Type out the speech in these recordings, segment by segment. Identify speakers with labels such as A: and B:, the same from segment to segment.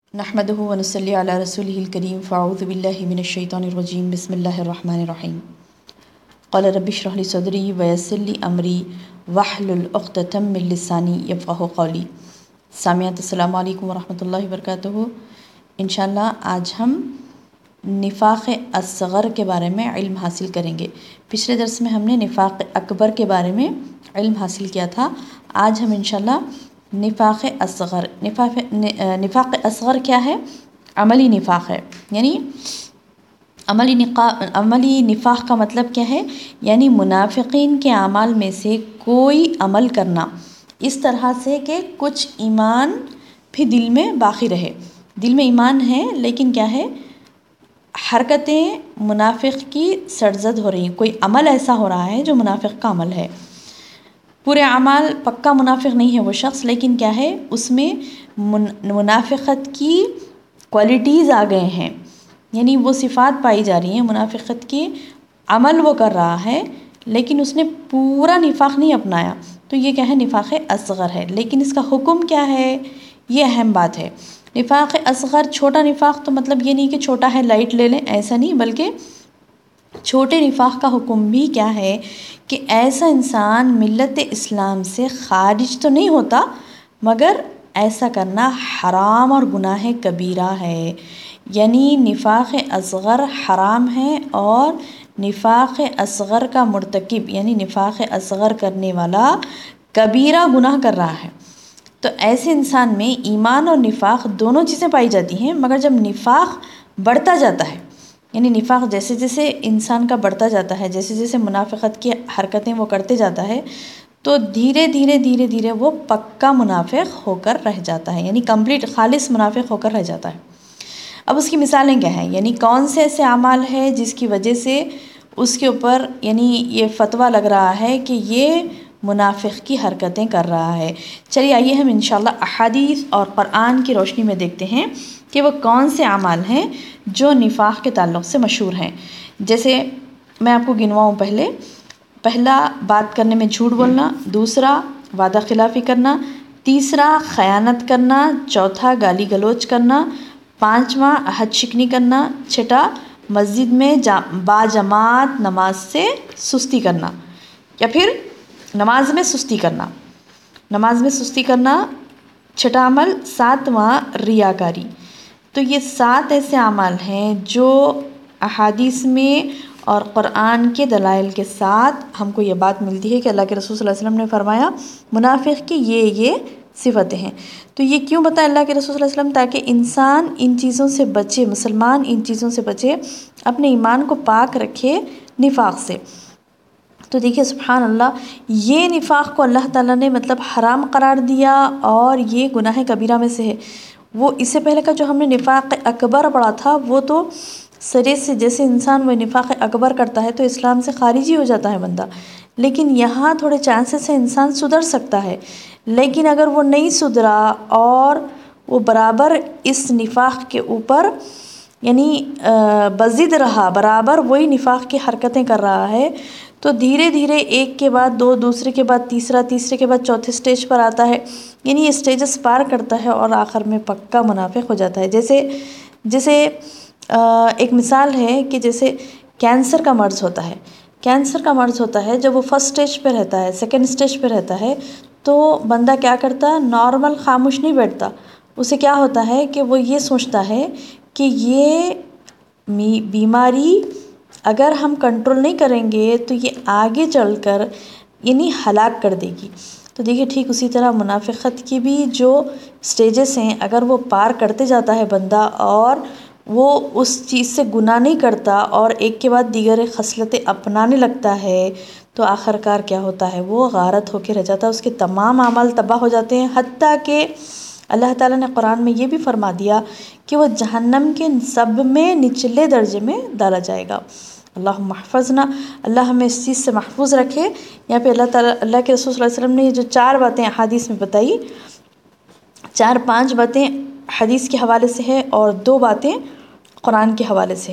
A: نحمده ونصلي على رسوله الكريم فاعوذ بالله من الشيطان الرجيم بسم الله الرحمن الرحيم قال رب اشرح لي صدري ويسر لي امري واحلل عقدة من لساني يفقهوا قولي. سامعات السلام علیکم ورحمۃ اللہ وبرکاتہ. انشاءاللہ آج ہم نفاق اصغر کے بارے میں علم حاصل کریں گے. پچھلے درس میں ہم نے نفاق اکبر کے بارے میں علم حاصل کیا تھا. آج ہم انشاءاللہ نفاق اصغر نفاق اصغر کیا ہے؟ عملی نفاق ہے. یعنی عملی نفاق کا مطلب کیا ہے؟ یعنی منافقین کے اعمال میں سے کوئی عمل کرنا اس طرح سے کہ کچھ ایمان بھی دل میں باقی رہے. دل میں ایمان ہے لیکن کیا ہے؟ حرکتیں منافق کی سرزد ہو رہی ہیں. کوئی عمل ایسا ہو رہا ہے جو منافق کا عمل ہے. پورے اعمال پکا منافق نہیں ہے وہ شخص، لیکن کیا ہے؟ اس میں منافقت کی کوالٹیز آ گئے ہیں. یعنی وہ صفات پائی جا رہی ہیں منافقت کی. عمل وہ کر رہا ہے لیکن اس نے پورا نفاق نہیں اپنایا، تو یہ کیا ہے؟ نفاق اصغر ہے. لیکن اس کا حکم کیا ہے؟ یہ اہم بات ہے. نفاق اصغر چھوٹا نفاق تو مطلب یہ نہیں کہ چھوٹا ہے لائٹ لے لیں، ایسا نہیں، بلکہ چھوٹے نفاق کا حکم بھی کیا ہے کہ ایسا انسان ملت اسلام سے خارج تو نہیں ہوتا مگر ایسا کرنا حرام اور گناہ کبیرہ ہے. یعنی نفاق اصغر حرام ہے اور نفاق اصغر کا مرتکب یعنی نفاق اصغر کرنے والا کبیرہ گناہ کر رہا ہے. تو ایسے انسان میں ایمان اور نفاق دونوں چیزیں پائی جاتی ہیں، مگر جب نفاق بڑھتا جاتا ہے، یعنی نفاق جیسے جیسے انسان کا بڑھتا جاتا ہے، جیسے جیسے منافقت کی حرکتیں وہ کرتے جاتا ہے، تو دھیرے دھیرے وہ پکا منافق ہو کر رہ جاتا ہے. یعنی کمپلیٹ خالص منافق ہو کر رہ جاتا ہے. اب اس کی مثالیں کیا ہیں؟ یعنی کون سے ایسے اعمال ہے جس کی وجہ سے اس کے اوپر یعنی یہ فتویٰ لگ رہا ہے کہ یہ منافق کی حرکتیں کر رہا ہے. چلیے آئیے ہم انشاءاللہ احادیث اور قرآن کی روشنی میں دیکھتے ہیں کہ وہ کون سے اعمال ہیں جو نفاق کے تعلق سے مشہور ہیں. جیسے میں آپ کو گنواؤں. پہلا بات کرنے میں جھوٹ بولنا، دوسرا وعدہ خلافی کرنا، تیسرا خیانت کرنا، چوتھا گالی گلوچ کرنا، پانچواں عہد شکنی کرنا، چھٹا مسجد میں باجماعت نماز سے سستی کرنا، یا پھر نماز میں سستی کرنا چھٹا عمل. ساتواں ریاکاری. تو یہ 7 ایسے اعمال ہیں جو احادیث میں اور قرآن کے دلائل کے ساتھ ہم کو یہ بات ملتی ہے کہ اللہ کے رسول صلی اللہ علیہ وسلم نے فرمایا منافق کی یہ صفتیں ہیں. تو یہ کیوں بتایا اللہ کے رسول صلی اللہ علیہ وسلم؟ تاکہ انسان ان چیزوں سے بچے، مسلمان ان چیزوں سے بچے، اپنے ایمان کو پاک رکھے نفاق سے. تو دیکھیے سبحان اللہ، یہ نفاق کو اللہ تعالیٰ نے مطلب حرام قرار دیا اور یہ گناہ کبیرہ میں سے ہے. وہ اس سے پہلے کا جو ہم نے نفاق اکبر پڑھا تھا وہ تو سرے سے جیسے انسان وہ نفاق اکبر کرتا ہے تو اسلام سے خارج ہی ہو جاتا ہے بندہ. لیکن یہاں تھوڑے چانسز ہیں انسان سدھر سکتا ہے. لیکن اگر وہ نہیں سدھرا اور وہ برابر اس نفاق کے اوپر یعنی بضد رہا، برابر وہی نفاق کی حرکتیں کر رہا ہے، تو دھیرے دھیرے ایک کے بعد دو، دوسرے کے بعد تیسرا، تیسرے کے بعد چوتھے سٹیج پر آتا ہے. یعنی یہ سٹیجز پار کرتا ہے اور آخر میں پکا منافق ہو جاتا ہے. جیسے ایک مثال ہے کہ جیسے کینسر کا مرض ہوتا ہے جب وہ فرسٹ سٹیج پہ رہتا ہے، سیکنڈ سٹیج پہ رہتا ہے، تو بندہ کیا کرتا؟ نارمل خاموش نہیں بیٹھتا. اسے کیا ہوتا ہے کہ وہ یہ سوچتا ہے کہ یہ بیماری اگر ہم کنٹرول نہیں کریں گے تو یہ آگے چل کر یعنی ہلاک کر دے گی. تو دیکھیے ٹھیک اسی طرح منافقت کی بھی جو سٹیجز ہیں اگر وہ پار کرتے جاتا ہے بندہ اور وہ اس چیز سے گناہ نہیں کرتا اور ایک کے بعد دیگر خصلتیں اپنانے لگتا ہے، تو آخر کار کیا ہوتا ہے؟ وہ غارت ہو کے رہ جاتا ہے. اس کے تمام اعمال تباہ ہو جاتے ہیں، حتیٰ کہ اللہ تعالیٰ نے قرآن میں یہ بھی فرما دیا کہ وہ جہنم کے سب میں نچلے درجے میں ڈالا جائے گا. اللہم احفظنا، اللہ ہمیں اس چیز سے محفوظ رکھے. یہاں پہ اللہ کے رسول صلی اللہ علیہ وسلم نے یہ جو 4 باتیں حدیث میں بتائی، 4-5 باتیں حدیث کے حوالے سے ہے اور 2 باتیں قرآن کے حوالے سے.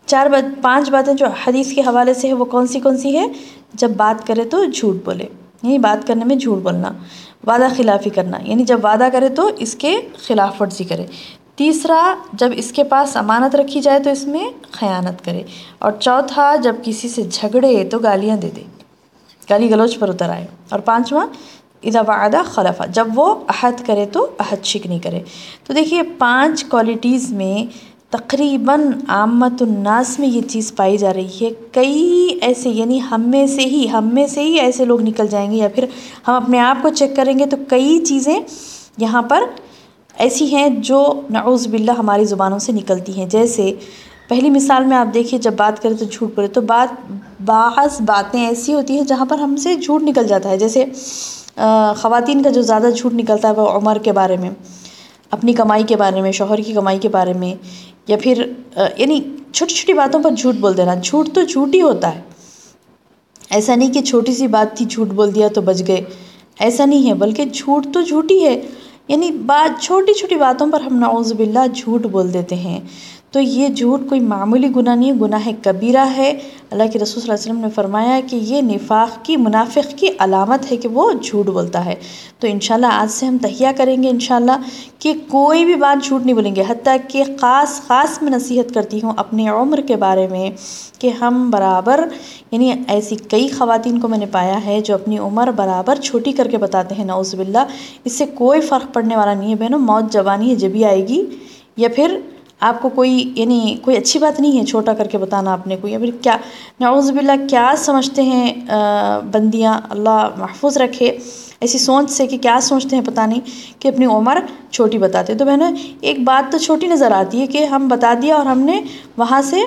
A: 5 باتیں جو حدیث کے حوالے سے ہے وہ کون سی ہے؟ جب بات کرے تو جھوٹ بولے، یعنی بات کرنے میں جھوٹ بولنا. وعدہ خلافی کرنا، یعنی جب وعدہ کرے تو اس کے خلاف ورزی کرے. تیسرا جب اس کے پاس امانت رکھی جائے تو اس میں خیانت کرے، اور چوتھا جب کسی سے جھگڑے تو گالیاں دے دے، گالی گلوچ پر اتر آئے، اور پانچواں اذا وعد خلف، جب وہ عہد کرے تو عہد شکنی کرے۔ تو دیکھیے 5 کوالٹیز میں تقریباً عامت الناس میں یہ چیز پائی جا رہی ہے۔ کئی ایسے یعنی ہم میں سے ہی ایسے لوگ نکل جائیں گے، یا پھر ہم اپنے آپ کو چیک کریں گے تو کئی چیزیں یہاں پر ایسی ہیں جو نعوذ باللہ ہماری زبانوں سے نکلتی ہیں۔ جیسے پہلی مثال میں آپ دیکھیے، جب بات کریں تو جھوٹ بولے تو بعض باتیں ایسی ہوتی ہیں جہاں پر ہم سے جھوٹ نکل جاتا ہے۔ جیسے خواتین کا جو زیادہ جھوٹ نکلتا ہے وہ عمر کے بارے میں، اپنی کمائی کے بارے میں، شوہر کی کمائی کے بارے میں، یا پھر یعنی چھوٹی چھوٹی باتوں پر جھوٹ بول دینا۔ جھوٹ تو جھوٹ ہی ہوتا ہے، ایسا نہیں کہ چھوٹی سی بات تھی جھوٹ بول دیا تو بچ گئے، ایسا نہیں ہے، بلکہ جھوٹ تو جھوٹ ہی ہے۔ یعنی چھوٹی چھوٹی باتوں پر ہم نعوذ باللہ جھوٹ بول دیتے ہیں۔ تو یہ جھوٹ کوئی معمولی گناہ نہیں ہے، گناہ کبیرہ ہے۔ اللہ کے رسول صلی اللہ علیہ وسلم نے فرمایا کہ یہ منافق کی علامت ہے کہ وہ جھوٹ بولتا ہے۔ تو انشاءاللہ آج سے ہم تہیہ کریں گے انشاءاللہ کہ کوئی بھی بات جھوٹ نہیں بولیں گے، حتیٰ کہ خاص میں نصیحت کرتی ہوں اپنی عمر کے بارے میں کہ ہم برابر، یعنی ایسی کئی خواتین کو میں نے پایا ہے جو اپنی عمر برابر چھوٹی کر کے بتاتے ہیں، نعوذ باللہ۔ اس سے کوئی فرق پڑنے والا نہیں ہے بہنوں، موت جوانی ہے جبھی آئے گی، یا پھر آپ کو کوئی اچھی بات نہیں ہے چھوٹا کر کے بتانا اپنے کو، یا پھر کیا نعوذ باللہ کیا سمجھتے ہیں بندیاں، اللہ محفوظ رکھے ایسی سوچ سے کہ کیا سوچتے ہیں پتہ نہیں کہ اپنی عمر چھوٹی بتاتے۔ تو بہنوں ایک بات تو چھوٹی نظر آتی ہے کہ ہم بتا دیا اور ہم نے وہاں سے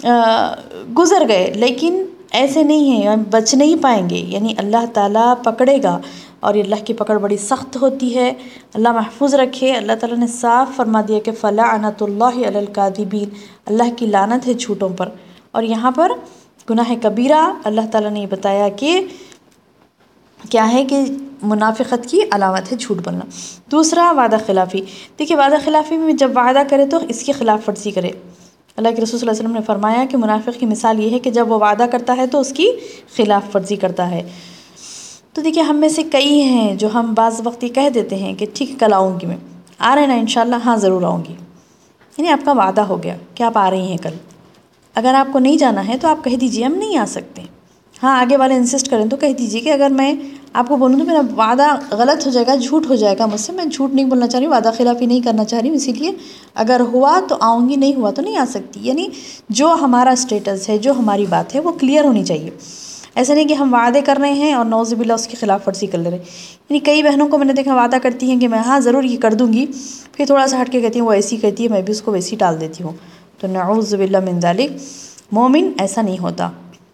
A: گزر گئے، لیکن ایسے نہیں ہیں، ہم بچ نہیں پائیں گے، یعنی اللہ تعالیٰ پکڑے گا، اور یہ اللہ کی پکڑ بڑی سخت ہوتی ہے۔ اللہ محفوظ رکھے۔ اللہ تعالیٰ نے صاف فرما دیا کہ فَلَعْنَةُ اللَّهِ عَلَى الْكَاذِبِينَ، اللہ کی لعنت ہے جھوٹوں پر۔ اور یہاں پر گناہ کبیرہ اللہ تعالیٰ نے یہ بتایا کہ کیا ہے کہ منافقت کی علامت ہے جھوٹ بولنا۔ دوسرا وعدہ خلافی۔ دیکھیے وعدہ خلافی میں جب وعدہ کرے تو اس کی خلاف ورزی کرے۔ اللہ کے رسول صلی اللہ علیہ وسلم نے فرمایا کہ منافق کی مثال یہ ہے کہ جب وہ وعدہ کرتا ہے تو اس کی خلاف ورزی کرتا ہے۔ تو دیکھیے ہم میں سے کئی ہیں جو ہم بعض وقت یہ کہہ دیتے ہیں کہ ٹھیک کل آؤں گی، میں آ رہے نا انشاءاللہ، ہاں ضرور آؤں گی، یعنی آپ کا وعدہ ہو گیا کہ آپ آ رہی ہیں کل۔ اگر آپ کو نہیں جانا ہے تو آپ کہہ دیجئے ہم نہیں آ سکتے۔ ہاں آگے والے انسسٹ کریں تو کہہ دیجئے کہ اگر میں آپ کو بولوں تو میرا وعدہ غلط ہو جائے گا، جھوٹ ہو جائے گا مجھ سے، میں جھوٹ نہیں بولنا چاہ رہی ہوں، وعدہ خلافی نہیں کرنا چاہ رہی ہوں، اسی لیے اگر ہوا تو آؤں گی، نہیں ہوا تو نہیں آ سکتی۔ یعنی جو ہمارا سٹیٹس ہے، جو ہماری بات ہے وہ کلیئر ہونی چاہیے۔ ایسا نہیں کہ ہم وعدے کر رہے ہیں اور نعوذ باللہ اس کی خلاف ورزی کر لے رہے ہیں۔ یعنی کئی بہنوں کو میں نے دیکھا وعدہ کرتی ہیں کہ میں ہاں ضرور یہ کر دوں گی، پھر تھوڑا سا ہٹ کے کہتی ہیں وہ ایسی کہتی ہے میں بھی اس کو ویسی ٹال دیتی ہوں۔ تو نعوذ باللہ من ذالک، مومن ایسا نہیں ہوتا۔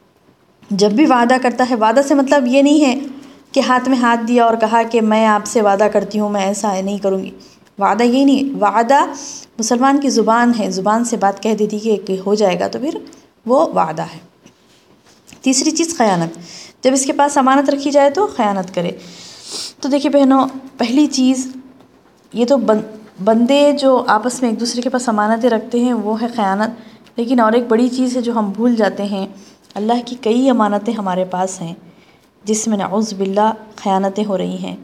A: جب بھی وعدہ کرتا ہے، وعدہ سے مطلب یہ نہیں ہے کہ ہاتھ میں ہاتھ دیا اور کہا کہ میں آپ سے وعدہ کرتی ہوں میں ایسا نہیں کروں گی، وعدہ یہی نہیں۔ وعدہ مسلمان کی زبان ہے، زبان سے بات کہہ دیتی کہ ہو جائے گا تو پھر وہ وعدہ ہے۔ تیسری چیز خیانت، جب اس کے پاس امانت رکھی جائے تو خیانت کرے۔ تو دیکھیے بہنوں، پہلی چیز یہ تو بندے جو آپس میں ایک دوسرے کے پاس امانتیں رکھتے ہیں وہ ہے خیانت، لیکن اور ایک بڑی چیز ہے جو ہم بھول جاتے ہیں، اللہ کی کئی امانتیں ہمارے پاس ہیں جس میں نعوذ باللہ خیانتیں ہو رہی ہیں۔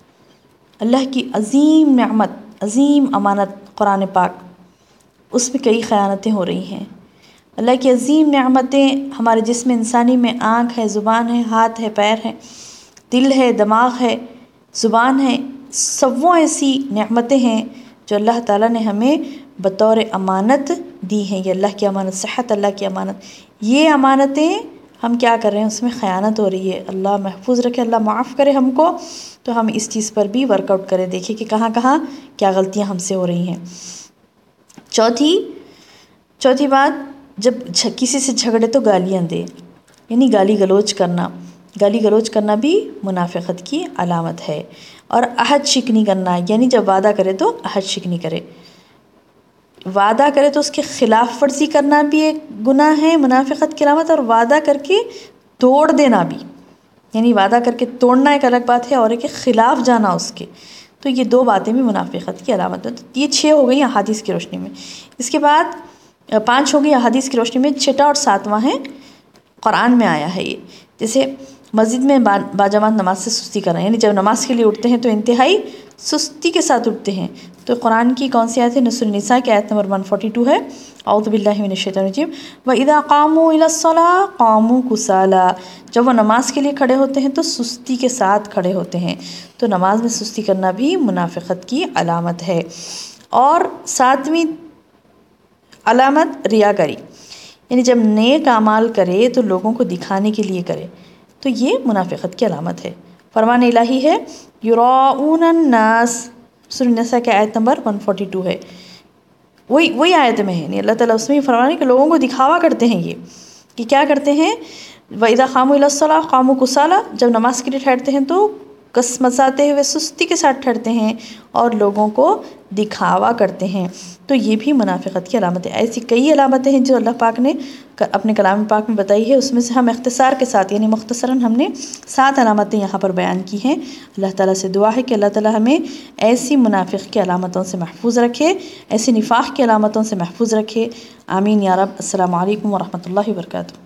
A: اللہ کی عظیم نعمت، عظیم امانت قرآن پاک، اس میں کئی خیانتیں ہو رہی ہیں۔ اللہ کی عظیم نعمتیں ہمارے جسم انسانی میں آنکھ ہے، زبان ہے، ہاتھ ہے، پیر ہے، دل ہے، دماغ ہے، زبان ہے، سبوں ایسی نعمتیں ہیں جو اللہ تعالیٰ نے ہمیں بطور امانت دی ہیں۔ یہ اللہ کی امانت، صحت اللہ کی امانت، یہ امانتیں ہم کیا کر رہے ہیں، اس میں خیانت ہو رہی ہے۔ اللہ محفوظ رکھے، اللہ معاف کرے ہم کو، تو ہم اس چیز پر بھی ورک آؤٹ کریں، دیکھیں کہ کہاں کہاں کیا غلطیاں ہم سے ہو رہی ہیں۔ چوتھی بات، جب کسی سے جھگڑے تو گالیاں دے، یعنی گالی گلوچ کرنا بھی منافقت کی علامت ہے۔ اور عہد شکنی کرنا، یعنی جب وعدہ کرے تو عہد شکنی کرے، وعدہ کرے تو اس کے خلاف ورزی کرنا بھی ایک گناہ ہے، منافقت کی علامت، اور وعدہ کر کے توڑ دینا بھی، یعنی وعدہ کر کے توڑنا ایک الگ بات ہے اور ایک خلاف جانا اس کے، تو یہ دو باتیں بھی منافقت کی علامت ہے۔ تو یہ 6 ہو گئی احادیث کی روشنی میں۔ اس کے بعد 5 ہو گئی احادیث کی روشنی میں، 6واں اور 7واں ہے قرآن میں آیا ہے یہ۔ جیسے مسجد میں باجماعت نماز سے سستی کر رہے ہیں، یعنی جب نماز کے لیے اٹھتے ہیں تو انتہائی سستی کے ساتھ اٹھتے ہیں۔ تو قرآن کی کون سی آیت ہے؟ سورۃ النساء کی آیت نمبر 142 ہے۔ اعوذ باللہ من الشیطان الرجیم وَإِذَا قَامُوا إِلَى الصَّلَاةِ قَامُوا كُسَالَىٰ، جب وہ نماز کے لیے کھڑے ہوتے ہیں تو سستی کے ساتھ کھڑے ہوتے ہیں۔ تو نماز میں سستی کرنا بھی منافقت کی علامت ہے۔ اور 7ویں علامت ریاکاری، یعنی جب نیک اعمال کرے تو لوگوں کو دکھانے کے لیے کرے، تو یہ منافقت کی علامت ہے۔ فرمان الہی ہے یراؤون الناس، سورۃ النساء کی آیت نمبر 142 ہے، وہی آیت میں ہے، یعنی اللہ تعالیٰ اس میں فرمان ہے کہ لوگوں کو دکھاوا کرتے ہیں، یہ کہ کیا کرتے ہیں؟ وَإِذَا قَامُوا إِلَى الصَّلَاةِ قَامُوا كُسَالَىٰ، جب نماز کے لیے ٹھہرتے ہیں تو کسمساتے ہوئے سستی کے ساتھ ٹھہرتے ہیں اور لوگوں کو دکھاوا کرتے ہیں، تو یہ بھی منافقت کی علامت ہے۔ ایسی کئی علامتیں ہیں جو اللہ پاک نے اپنے کلام پاک میں بتائی ہے، اس میں سے ہم اختصار کے ساتھ یعنی مختصراً ہم نے 7 علامتیں یہاں پر بیان کی ہیں۔ اللہ تعالیٰ سے دعا ہے کہ اللہ تعالیٰ ہمیں ایسی منافق کی علامتوں سے محفوظ رکھے، ایسی نفاق کی علامتوں سے محفوظ رکھے، آمین یا رب۔ السلام علیکم ورحمۃ اللہ وبرکاتہ۔